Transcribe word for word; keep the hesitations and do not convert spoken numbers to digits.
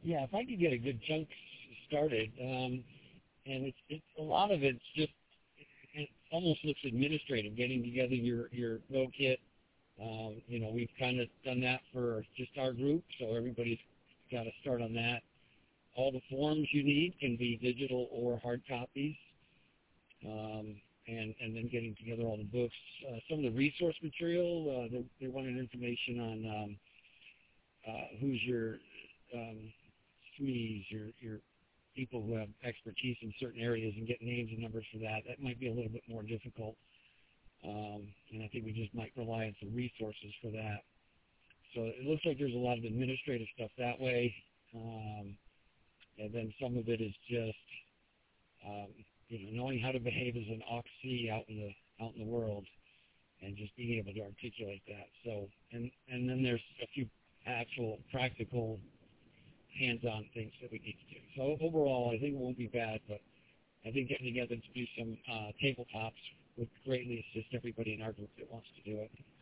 Yeah, if I could get a good chunk started, um, and it's, it's a lot of it's just it almost looks administrative, getting together your your Go kit. Um, you know, we've kind of done that for just our group, so everybody's got to start on that. All the forms you need can be digital or hard copies, um, and and then getting together all the books. Uh, some of the resource material, uh, they, they wanted information on um, uh, who's your um, S M Es, your your people who have expertise in certain areas, and get names and numbers for that. That might be a little bit more difficult, um, and I think we just might rely on some resources for that. So it looks like there's a lot of administrative stuff that way, um, and then some of it is just um, you know knowing how to behave as an Auxie out in the out in the world, and just being able to articulate that. So and and then there's a few actual practical hands-on things that we need to do. So overall, I think it won't be bad, but I think getting together to do some uh, tabletops would greatly assist everybody in our group that wants to do it.